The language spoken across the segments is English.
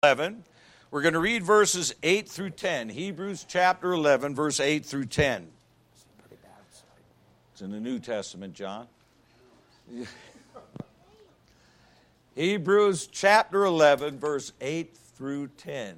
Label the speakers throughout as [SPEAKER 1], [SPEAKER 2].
[SPEAKER 1] 11. We're going to read verses 8 through 10. Hebrews chapter 11, verse 8 through 10. It's in the New Testament, John. Hebrews chapter 11, verse 8 through 10.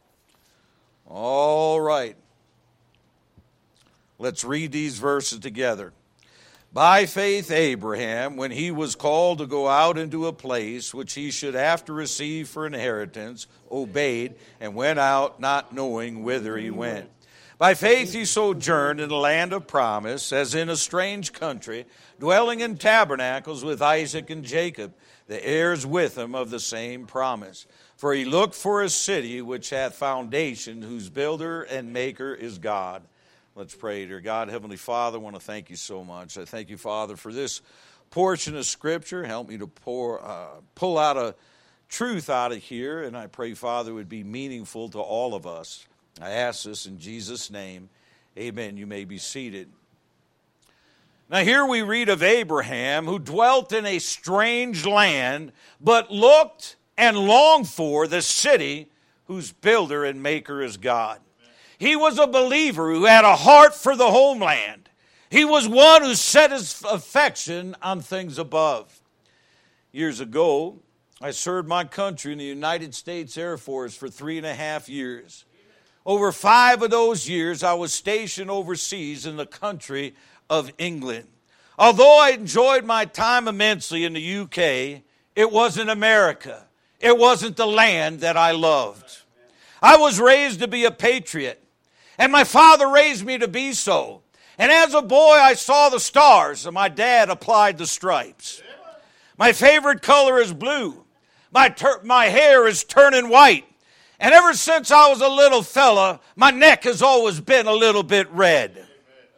[SPEAKER 1] All right. Let's read these verses together. By faith Abraham, when he was called to go out into a place which he should after receive for inheritance, obeyed and went out not knowing whither he went. By faith he sojourned in the land of promise, as in a strange country, dwelling in tabernacles with Isaac and Jacob, the heirs with him of the same promise. For he looked for a city which hath foundation, whose builder and maker is God. Let's pray. Dear God, Heavenly Father, I want to thank you so much. I thank you, Father, for this portion of Scripture. Help me to pull out a truth out of here, and I pray, Father, it would be meaningful to all of us. I ask this in Jesus' name. Amen. You may be seated. Now here we read of Abraham, who dwelt in a strange land, but looked and longed for the city whose builder and maker is God. He was a believer who had a heart for the homeland. He was one who set his affection on things above. Years ago, I served my country in the United States Air Force for 3.5 years. Over 5 of those years, I was stationed overseas in the country of England. Although I enjoyed my time immensely in the UK, it wasn't America. It wasn't the land that I loved. I was raised to be a patriot. And my father raised me to be so. And as a boy, I saw the stars, and my dad applied the stripes. My favorite color is blue. My hair is turning white. And ever since I was a little fella, my neck has always been a little bit red.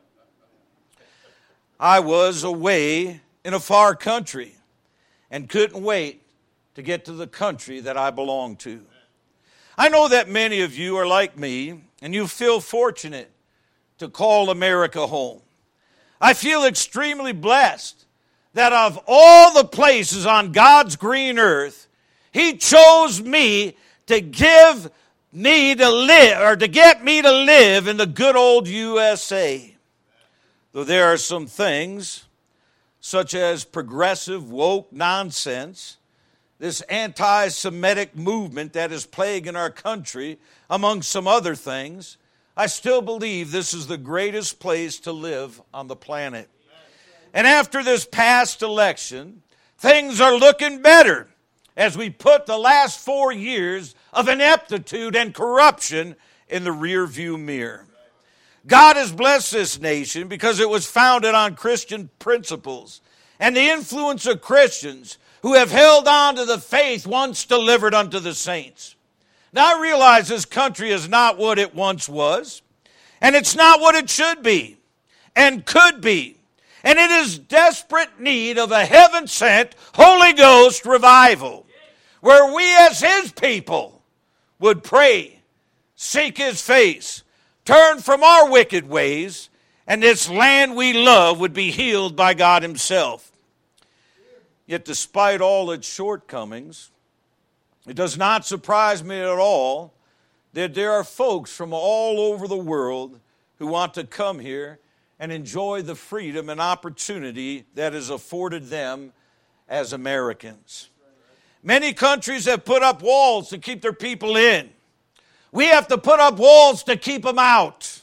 [SPEAKER 1] I was away in a far country and couldn't wait to get to the country that I belong to. I know that many of you are like me, and you feel fortunate to call America home. I feel extremely blessed that of all the places on God's green earth, He chose me to give me to live, or to get me to live in the good old USA. Though there are some things, such as progressive woke nonsense, this anti-Semitic movement that is plaguing our country, among some other things, I still believe this is the greatest place to live on the planet. And after this past election, things are looking better as we put the last 4 years of ineptitude and corruption in the rearview mirror. God has blessed this nation because it was founded on Christian principles and the influence of Christians who have held on to the faith once delivered unto the saints. Now I realize this country is not what it once was, and it's not what it should be and could be. And it is desperate need of a heaven-sent Holy Ghost revival, where we as His people would pray, seek His face, turn from our wicked ways, and this land we love would be healed by God Himself. Yet despite all its shortcomings, it does not surprise me at all that there are folks from all over the world who want to come here and enjoy the freedom and opportunity that is afforded them as Americans. Many countries have put up walls to keep their people in. We have to put up walls to keep them out.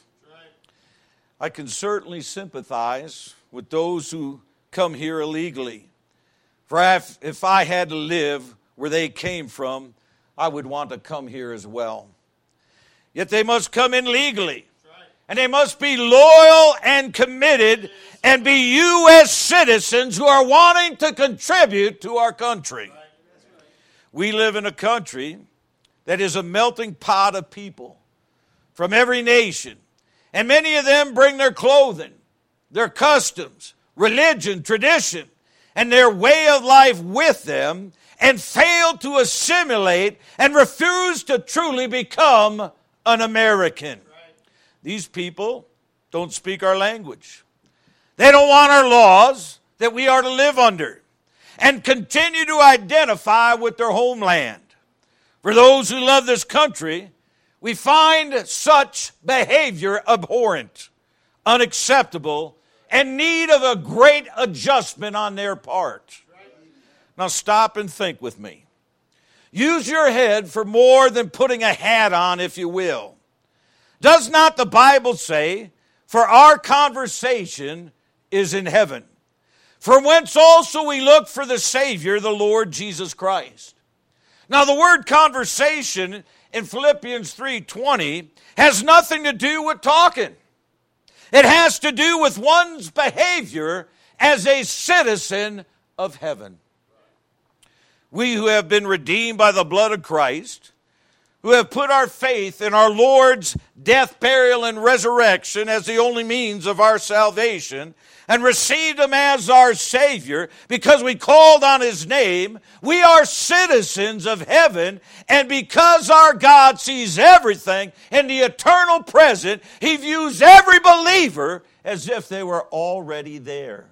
[SPEAKER 1] I can certainly sympathize with those who come here illegally. For if I had to live where they came from, I would want to come here as well. Yet they must come in legally. And they must be loyal and committed and be U.S. citizens who are wanting to contribute to our country. We live in a country that is a melting pot of people from every nation. And many of them bring their clothing, their customs, religion, tradition, and their way of life with them, and fail to assimilate and refuse to truly become an American. These people don't speak our language. They don't want our laws that we are to live under, and continue to identify with their homeland. For those who love this country, we find such behavior abhorrent, unacceptable, and need of a great adjustment on their part. Now stop and think with me. Use your head for more than putting a hat on, if you will. Does not the Bible say, for our conversation is in heaven, from whence also we look for the Savior, the Lord Jesus Christ? Now the word conversation in Philippians 3:20 has nothing to do with talking. It has to do with one's behavior as a citizen of heaven. We who have been redeemed by the blood of Christ, who have put our faith in our Lord's death, burial, and resurrection as the only means of our salvation, and received Him as our Savior because we called on His name, we are citizens of heaven, and because our God sees everything in the eternal present, He views every believer as if they were already there.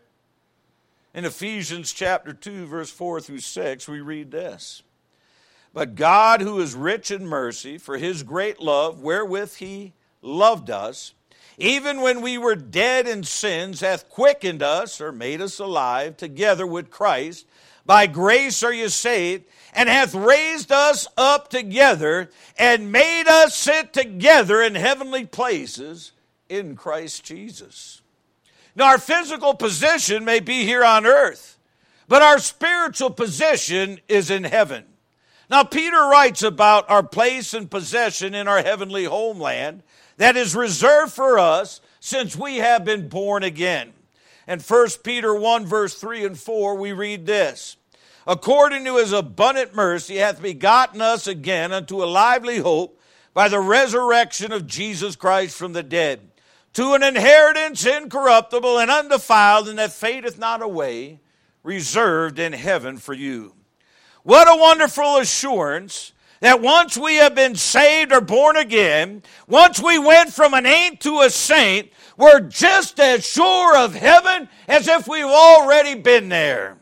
[SPEAKER 1] In Ephesians chapter 2, verse 4 through 6, we read this. But God, who is rich in mercy, for His great love, wherewith He loved us, even when we were dead in sins, hath quickened us, or made us alive, together with Christ. By grace are you saved, and hath raised us up together, and made us sit together in heavenly places in Christ Jesus. Now, our physical position may be here on earth, but our spiritual position is in heaven. Now, Peter writes about our place and possession in our heavenly homeland that is reserved for us since we have been born again. In 1 Peter 1, verse 3 and 4, we read this. According to His abundant mercy hath begotten us again unto a lively hope by the resurrection of Jesus Christ from the dead, to an inheritance incorruptible and undefiled, and that fadeth not away, reserved in heaven for you. What a wonderful assurance that once we have been saved or born again, once we went from an ain't to a saint, we're just as sure of heaven as if we've already been there.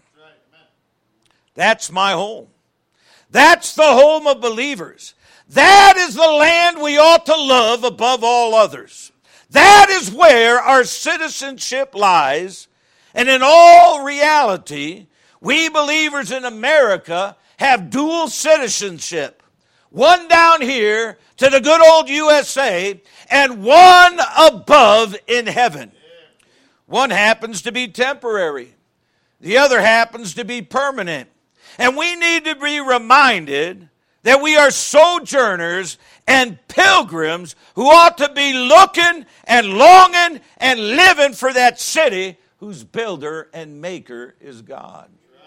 [SPEAKER 1] That's my home. That's the home of believers. That is the land we ought to love above all others. That is where our citizenship lies. And in all reality, we believers in America have dual citizenship. One down here to the good old USA and one above in heaven. One happens to be temporary. The other happens to be permanent. And we need to be reminded that we are sojourners and pilgrims who ought to be looking and longing and living for that city whose builder and maker is God.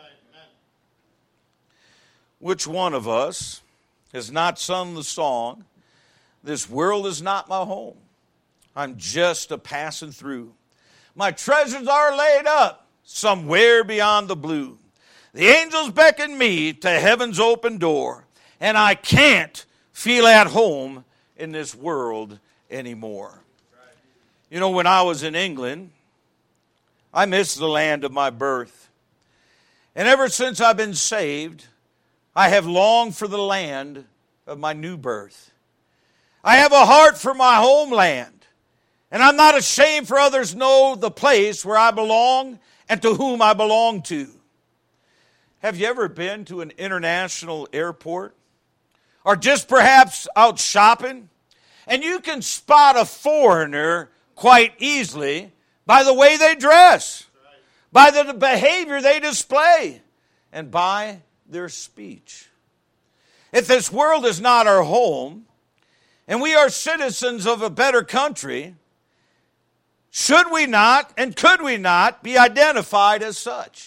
[SPEAKER 1] Which one of us has not sung the song, "This world is not my home. I'm just a passing through. My treasures are laid up somewhere beyond the blue. The angels beckon me to heaven's open door, and I can't feel at home in this world anymore." You know, when I was in England, I missed the land of my birth. And ever since I've been saved, I have longed for the land of my new birth. I have a heart for my homeland, and I'm not ashamed for others to know the place where I belong and to whom I belong to. Have you ever been to an international airport? Or just perhaps out shopping? And you can spot a foreigner quite easily by the way they dress, by the behavior they display, and by their speech. If this world is not our home, and we are citizens of a better country, should we not and could we not be identified as such?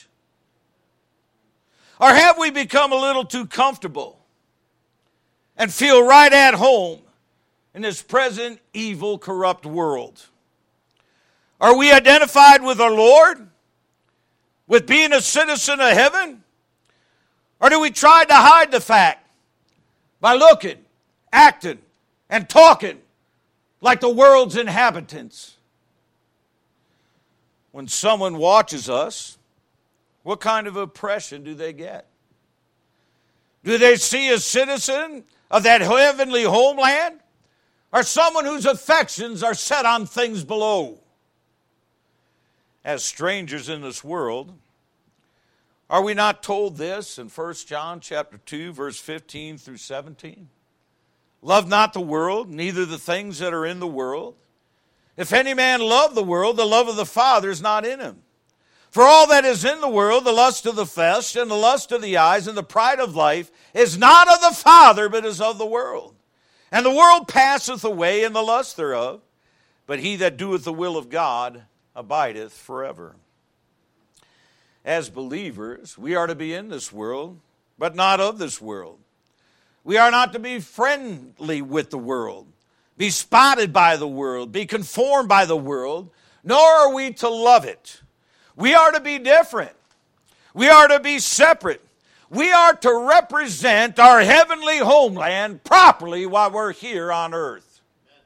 [SPEAKER 1] Or have we become a little too comfortable and feel right at home in this present evil, corrupt world? Are we identified with our Lord? With being a citizen of heaven? Or do we try to hide the fact by looking, acting, and talking like the world's inhabitants? When someone watches us, what kind of impression do they get? Do they see a citizen of that heavenly homeland, or someone whose affections are set on things below? As strangers in this world, are we not told this in 1 John chapter 2, verse 15 through 17? Love not the world, neither the things that are in the world. If any man love the world, the love of the Father is not in him. For all that is in the world, the lust of the flesh, and the lust of the eyes, and the pride of life, is not of the Father, but is of the world. And the world passeth away, and the lust thereof. But he that doeth the will of God abideth forever. As believers, we are to be in this world, but not of this world. We are not to be friendly with the world, be spotted by the world, be conformed by the world, nor are we to love it. We are to be different. We are to be separate. We are to represent our heavenly homeland properly while we're here on earth.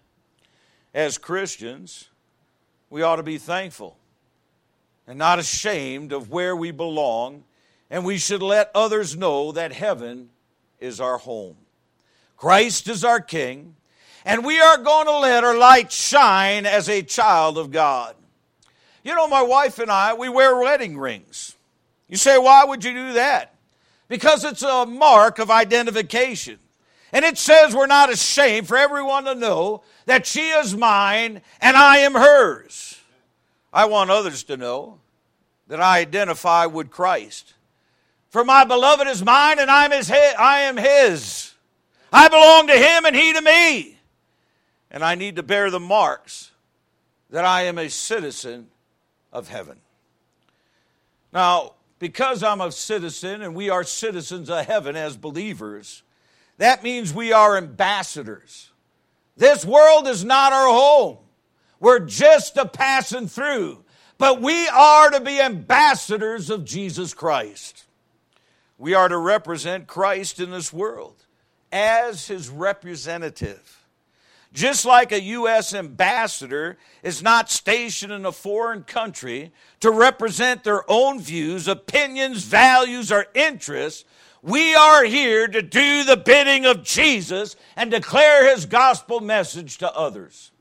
[SPEAKER 1] As Christians, we ought to be thankful and not ashamed of where we belong, and we should let others know that heaven is our home. Christ is our King, and we are going to let our light shine as a child of God. You know, my wife and I, we wear wedding rings. You say, why would you do that? Because it's a mark of identification. And it says we're not ashamed for everyone to know that she is mine and I am hers. I want others to know that I identify with Christ. For my beloved is mine and I am his. I belong to him and he to me. And I need to bear the marks that I am a citizen of heaven. Now, because I'm a citizen and we are citizens of heaven as believers, that means we are ambassadors. This world is not our home. We're just a passing through. But we are to be ambassadors of Jesus Christ. We are to represent Christ in this world as his representative. Just like a U.S. ambassador is not stationed in a foreign country to represent their own views, opinions, values, or interests, we are here to do the bidding of Jesus and declare his gospel message to others.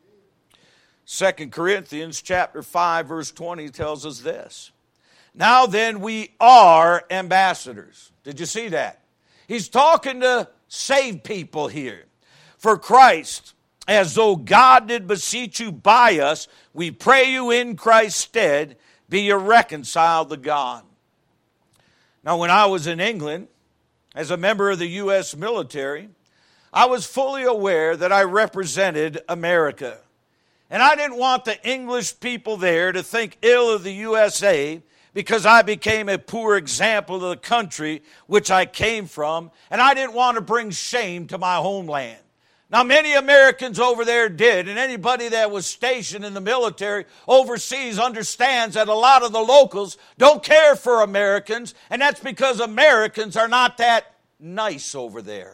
[SPEAKER 1] 2 Corinthians chapter 5, verse 20 tells us this. Now then, we are ambassadors. Did you see that? He's talking to saved people here. For Christ, as though God did beseech you by us, we pray you in Christ's stead, be ye reconciled to God. Now, when I was in England, as a member of the U.S. military, I was fully aware that I represented America. And I didn't want the English people there to think ill of the USA because I became a poor example of the country which I came from, and I didn't want to bring shame to my homeland. Now, many Americans over there did, and anybody that was stationed in the military overseas understands that a lot of the locals don't care for Americans, and that's because Americans are not that nice over there.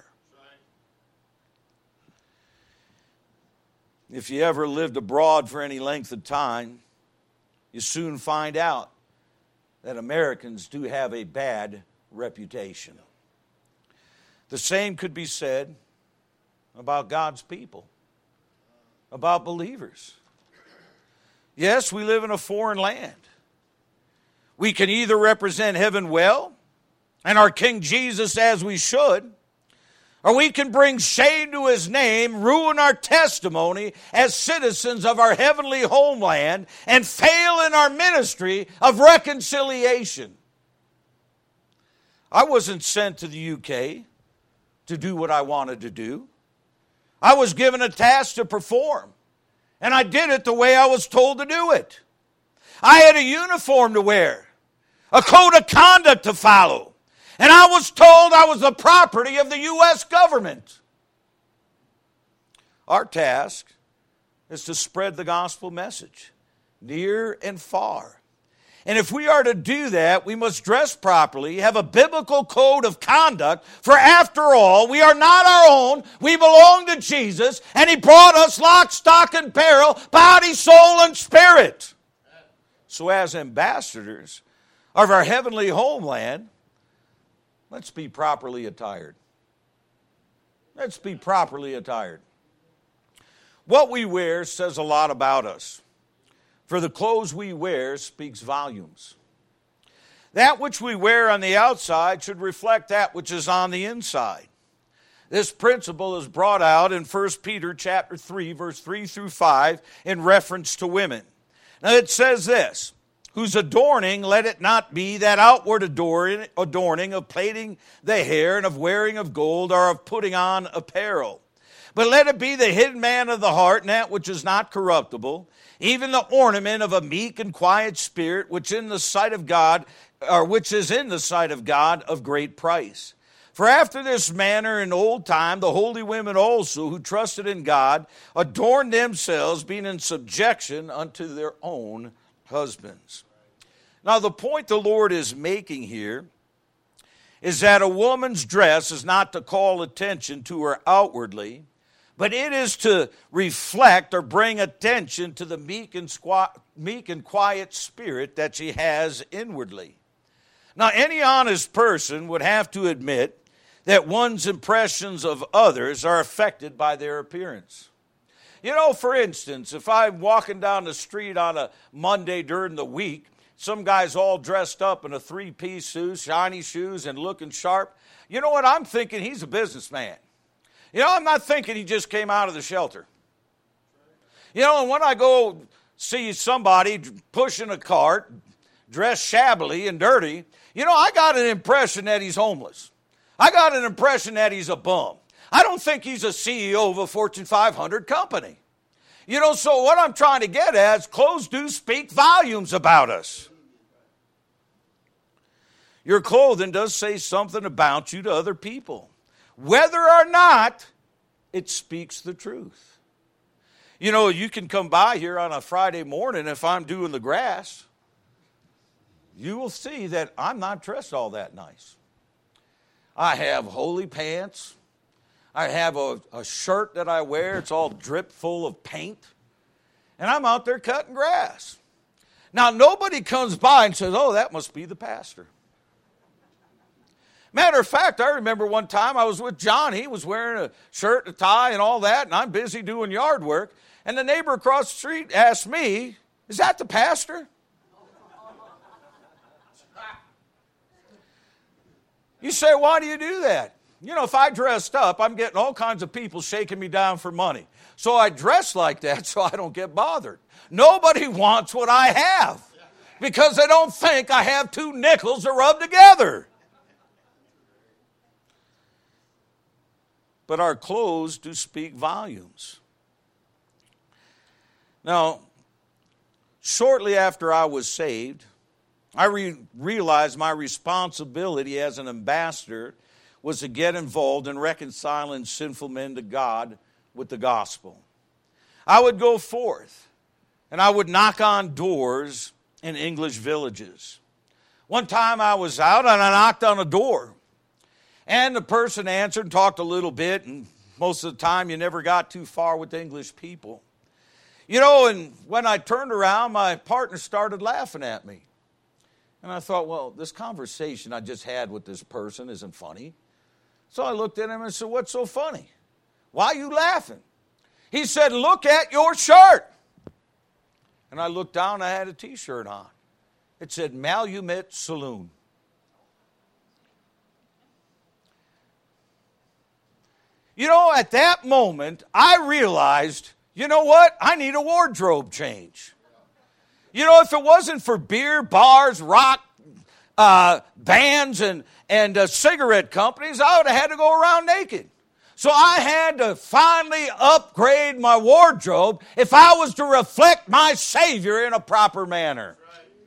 [SPEAKER 1] If you ever lived abroad for any length of time, you soon find out that Americans do have a bad reputation. The same could be said about God's people, about believers. Yes, we live in a foreign land. We can either represent heaven well and our King Jesus as we should, or we can bring shame to his name, ruin our testimony as citizens of our heavenly homeland, and fail in our ministry of reconciliation. I wasn't sent to the UK to do what I wanted to do. I was given a task to perform, and I did it the way I was told to do it. I had a uniform to wear, a code of conduct to follow, and I was told I was the property of the U.S. government. Our task is to spread the gospel message near and far. And if we are to do that, we must dress properly, have a biblical code of conduct, for after all, we are not our own, we belong to Jesus, and he brought us lock, stock, and barrel, body, soul, and spirit. So as ambassadors of our heavenly homeland, Let's be properly attired. Let's be properly attired. What we wear says a lot about us. For the clothes we wear speaks volumes. That which we wear on the outside should reflect that which is on the inside. This principle is brought out in 1 Peter chapter 3, verse 3 through 5, in reference to women. Now it says this, whose adorning, let it not be that outward adorning of plaiting the hair and of wearing of gold or of putting on apparel. But let it be the hidden man of the heart, and that which is not corruptible, even the ornament of a meek and quiet spirit, which in the sight of God, or which is in the sight of God of great price. For after this manner in old time, the holy women also, who trusted in God, adorned themselves, being in subjection unto their own husbands. Now, the point the Lord is making here is that a woman's dress is not to call attention to her outwardly, but it is to reflect or bring attention to the meek and quiet spirit that she has inwardly. Now, any honest person would have to admit that one's impressions of others are affected by their appearance. You know, for instance, if I'm walking down the street on a Monday during the week, some guy's all dressed up in a three-piece suit, shiny shoes, and looking sharp, you know what? I'm thinking he's a businessman. You know, I'm not thinking he just came out of the shelter. You know, and when I go see somebody pushing a cart, dressed shabbily and dirty, you know, I got an impression that he's homeless. I got an impression that he's a bum. I don't think he's a CEO of a Fortune 500 company. You know, so what I'm trying to get at is clothes do speak volumes about us. Your clothing does say something about you to other people. Whether or not it speaks the truth. You know, you can come by here on a Friday morning if I'm doing the grass. You will see that I'm not dressed all that nice. I have holy pants. I have a shirt that I wear. It's all dripped full of paint. And I'm out there cutting grass. Now, nobody comes by and says, oh, that must be the pastor. Matter of fact, I remember one time I was with John. He was wearing a shirt, a tie, and all that, and I'm busy doing yard work. And the neighbor across the street asked me, is that the pastor? You say, why do you do that? You know, if I dressed up, I'm getting all kinds of people shaking me down for money. So I dress like that so I don't get bothered. Nobody wants what I have because they don't think I have two nickels to rub together. But our clothes do speak volumes. Now, shortly after I was saved, I realized my responsibility as an ambassador was to get involved in reconciling sinful men to God with the gospel. I would go forth and I would knock on doors in English villages. One time I was out and I knocked on a door. And the person answered and talked a little bit, and most of the time you never got too far with English people. You know, and when I turned around, my partner started laughing at me. And I thought, well, this conversation I just had with this person isn't funny. So I looked at him and said, what's so funny? Why are you laughing? He said, look at your shirt. And I looked down, I had a T-shirt on. It said, Malumet Saloon. You know, at that moment, I realized, you know what? I need a wardrobe change. You know, if it wasn't for beer, bars, rock, bands, and cigarette companies, I would have had to go around naked. So I had to finally upgrade my wardrobe if I was to reflect my Savior in a proper manner.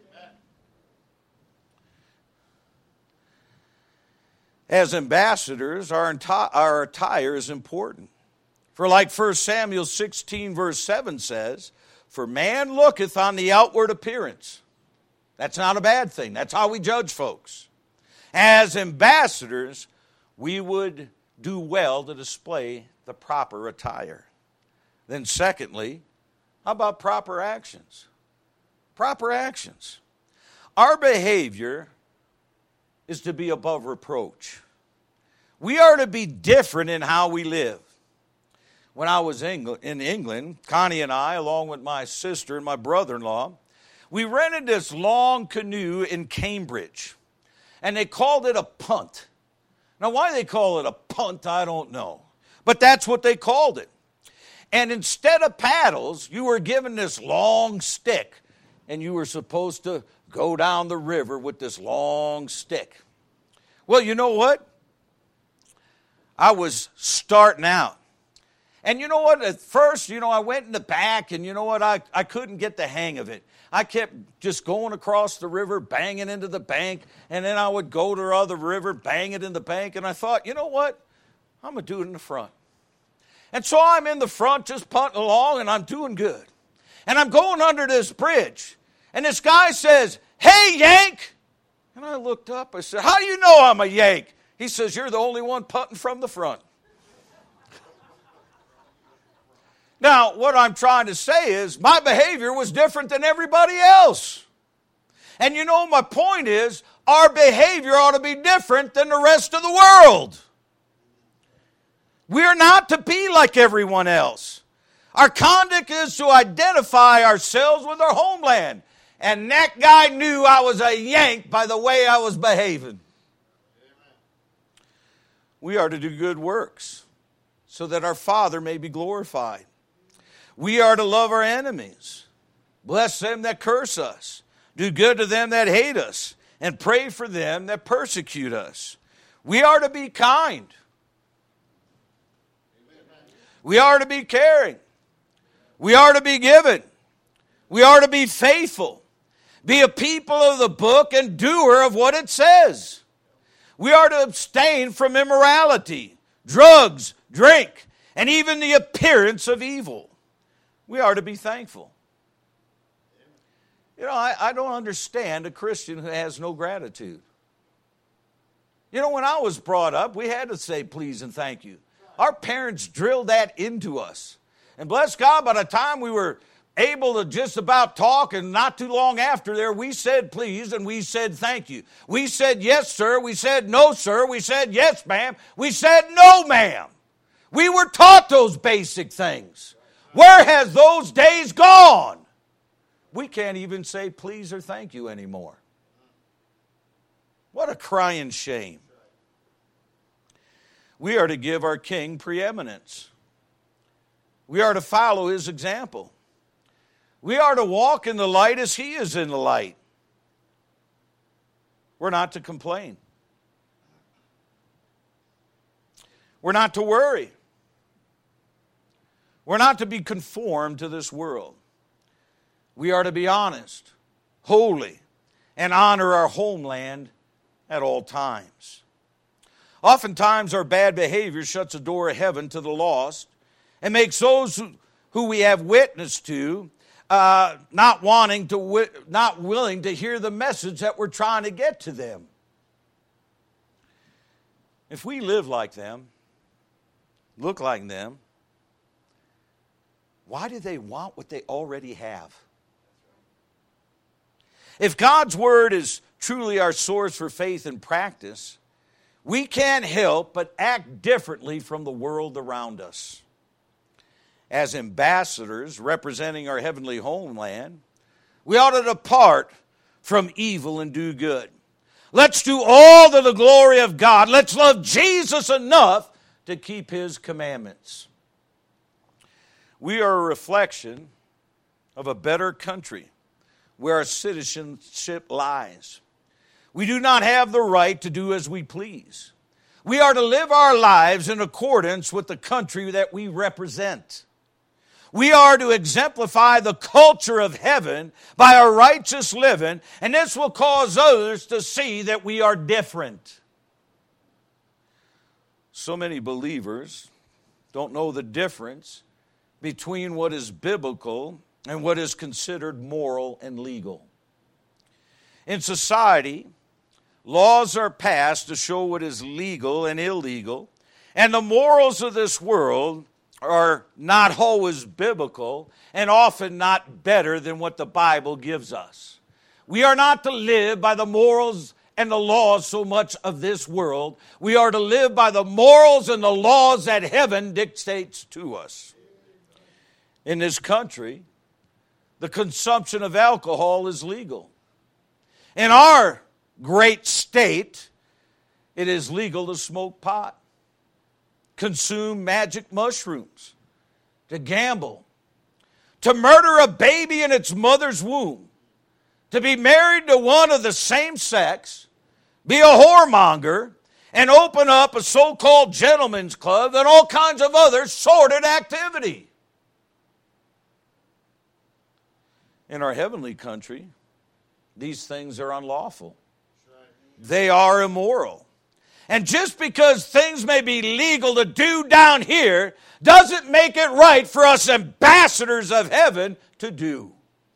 [SPEAKER 1] As ambassadors, our attire is important. For like 1 Samuel 16 verse 7 says, for man looketh on the outward appearance. That's not a bad thing. That's how we judge folks. As ambassadors, we would do well to display the proper attire. Then secondly, how about proper actions? Proper actions. Our behavior is to be above reproach. We are to be different in how we live. When I was in England, Connie and I, along with my sister and my brother-in-law, we rented this long canoe in Cambridge, and they called it a punt. Now, why they call it a punt, I don't know, but that's what they called it. And instead of paddles, you were given this long stick, and you were supposed to go down the river with this long stick. Well, you know what? I was starting out. And you know what? At first, I went in the back, and you know what? I couldn't get the hang of it. I kept just going across the river, banging into the bank, and then I would go to the other river, bang it in the bank, and I thought, you know what? I'm going to do it in the front. And so I'm in the front just punting along, and I'm doing good. And I'm going under this bridge, and this guy says, "Hey, Yank!" And I looked up, I said, "How do you know I'm a Yank?" He says, "You're the only one punting from the front." Now, what I'm trying to say is my behavior was different than everybody else. And my point is our behavior ought to be different than the rest of the world. We're not to be like everyone else. Our conduct is to identify ourselves with our homeland. And that guy knew I was a Yank by the way I was behaving. We are to do good works so that our Father may be glorified. We are to love our enemies, bless them that curse us, do good to them that hate us, and pray for them that persecute us. We are to be kind. We are to be caring. We are to be giving. We are to be faithful. Be a people of the book and doer of what it says. We are to abstain from immorality, drugs, drink, and even the appearance of evil. We are to be thankful. I don't understand a Christian who has no gratitude. When I was brought up, we had to say please and thank you. Our parents drilled that into us. And bless God, by the time we were able to just about talk, and not too long after there, we said please and we said thank you. We said yes, sir. We said no, sir. We said yes, ma'am. We said no, ma'am. We were taught those basic things. Where has those days gone? We can't even say please or thank you anymore. What a crying shame. We are to give our King preeminence. We are to follow his example. We are to walk in the light as he is in the light. We're not to complain. We're not to worry. We're not to be conformed to this world. We are to be honest, holy, and honor our homeland at all times. Oftentimes our bad behavior shuts the door of heaven to the lost and makes those who we have witnessed to not willing to hear the message that we're trying to get to them. If we live like them, look like them, why do they want what they already have? If God's Word is truly our source for faith and practice, we can't help but act differently from the world around us. As ambassadors representing our heavenly homeland, we ought to depart from evil and do good. Let's do all to the glory of God. Let's love Jesus enough to keep His commandments. We are a reflection of a better country where our citizenship lies. We do not have the right to do as we please. We are to live our lives in accordance with the country that we represent. We are to exemplify the culture of heaven by our righteous living, and this will cause others to see that we are different. So many believers don't know the difference between what is biblical and what is considered moral and legal. In society, laws are passed to show what is legal and illegal, and the morals of this world are not always biblical and often not better than what the Bible gives us. We are not to live by the morals and the laws so much of this world. We are to live by the morals and the laws that heaven dictates to us. In this country, the consumption of alcohol is legal. In our great state, it is legal to smoke pot, consume magic mushrooms, to gamble, to murder a baby in its mother's womb, to be married to one of the same sex, be a whoremonger, and open up a so-called gentleman's club and all kinds of other sordid activity. In our heavenly country, these things are unlawful. They are immoral. And just because things may be legal to do down here doesn't make it right for us ambassadors of heaven to do.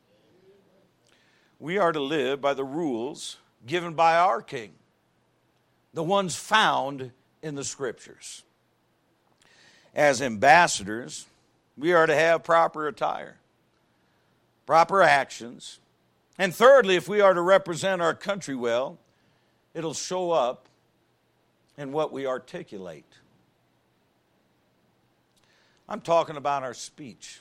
[SPEAKER 1] We are to live by the rules given by our King, the ones found in the Scriptures. As ambassadors, we are to have proper attire, proper actions, and thirdly, if we are to represent our country well, it'll show up in what we articulate. I'm talking about our speech.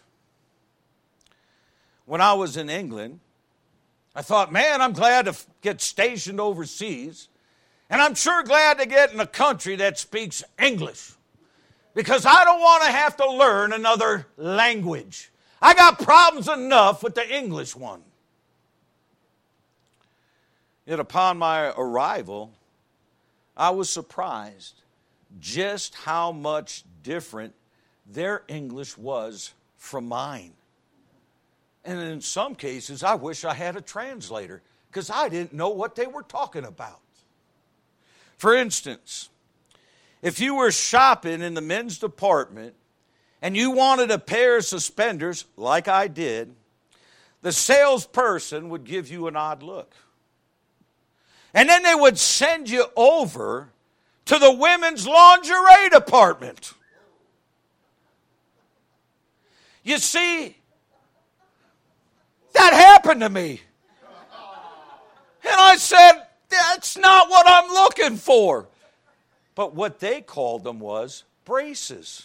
[SPEAKER 1] When I was in England, I thought, man, I'm glad to get stationed overseas, and I'm sure glad to get in a country that speaks English, because I don't want to have to learn another language. I got problems enough with the English one. Yet upon my arrival, I was surprised just how much different their English was from mine. And in some cases, I wish I had a translator because I didn't know what they were talking about. For instance, if you were shopping in the men's department and you wanted a pair of suspenders, like I did, the salesperson would give you an odd look. And then they would send you over to the women's lingerie department. You see, that happened to me. And I said, that's not what I'm looking for. But what they called them was braces.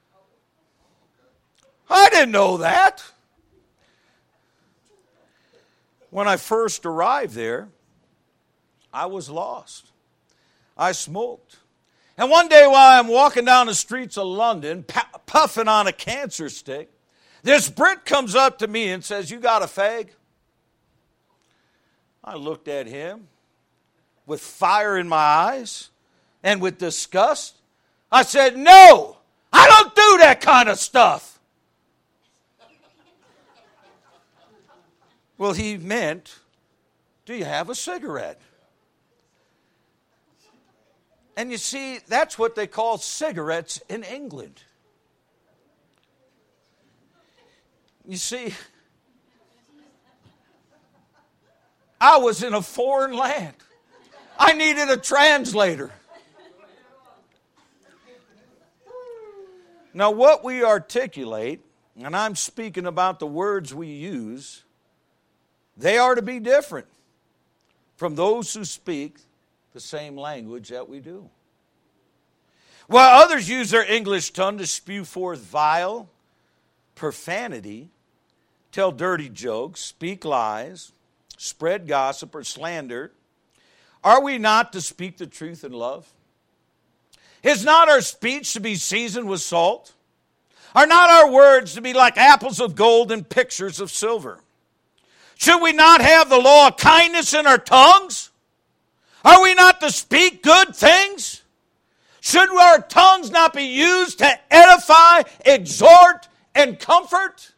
[SPEAKER 1] I didn't know that. When I first arrived there, I was lost. I smoked. And one day while I'm walking down the streets of London, puffing on a cancer stick, this Brit comes up to me and says, "You got a fag?" I looked at him with fire in my eyes and with disgust. I said, "No, I don't do that kind of stuff." Well, he meant, "Do you have a cigarette?" And you see, that's what they call cigarettes in England. You see, I was in a foreign land. I needed a translator. Now, what we articulate, and I'm speaking about the words we use, they are to be different from those who speak the same language that we do. While others use their English tongue to spew forth vile profanity, tell dirty jokes, speak lies, spread gossip or slander, are we not to speak the truth in love? Is not our speech to be seasoned with salt? Are not our words to be like apples of gold and pictures of silver? Should we not have the law of kindness in our tongues? Are we not to speak good things? Should our tongues not be used to edify, exhort, and comfort?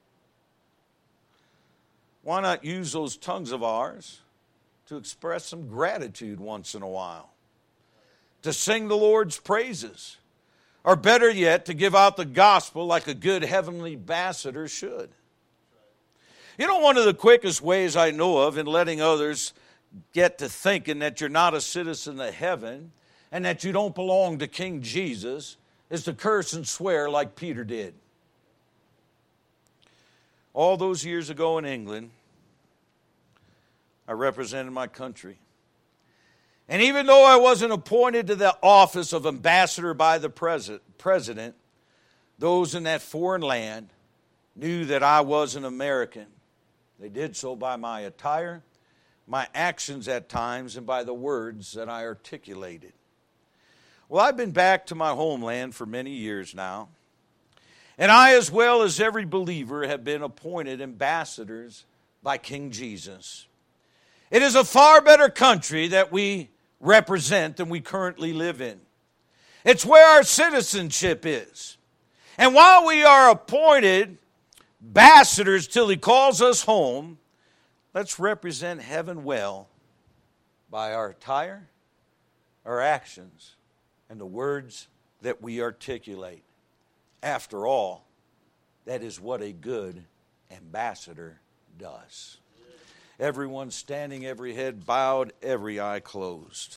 [SPEAKER 1] Why not use those tongues of ours to express some gratitude once in a while? To sing the Lord's praises? Or better yet, to give out the gospel like a good heavenly ambassador should? You know, one of the quickest ways I know of in letting others get to thinking that you're not a citizen of heaven and that you don't belong to King Jesus is to curse and swear like Peter did. All those years ago in England, I represented my country. And even though I wasn't appointed to the office of ambassador by the president, those in that foreign land knew that I was an American. They did so by my attire, my actions at times, and by the words that I articulated. Well, I've been back to my homeland for many years now, and I, as well as every believer, have been appointed ambassadors by King Jesus. It is a far better country that we represent than we currently live in. It's where our citizenship is. And while we are appointed ambassadors till He calls us home, let's represent heaven well by our attire, our actions, and the words that we articulate. After all, that is what a good ambassador does. Everyone standing, every head bowed, every eye closed.